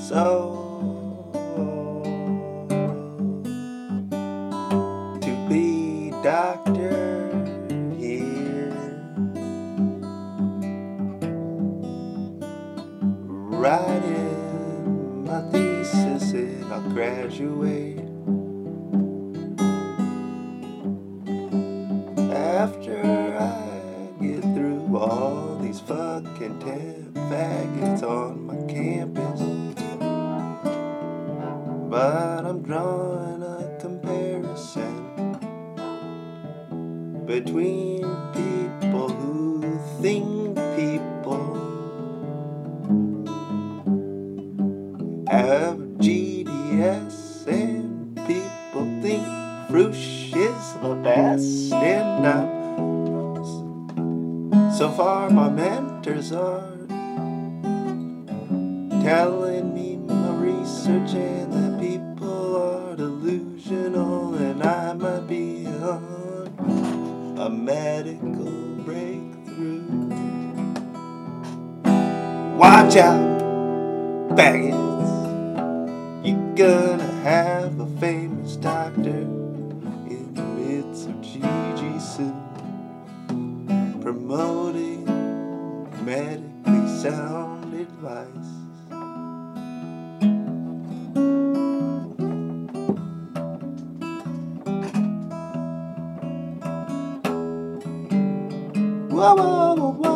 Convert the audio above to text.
So to be doctor here, writing my thesis and I'll graduate after I get through all these fucking temp faggots on my campus. But I'm drawing a comparison between people who think people have GDS and people think Frush is the best. And so far my mentors are telling me my research and that people are delusional, and I might be on a medical breakthrough. Watch out, faggots, you're gonna have a famous doctor in the midst of Gigi soon, promoting medically sound advice. Whoa, whoa, whoa.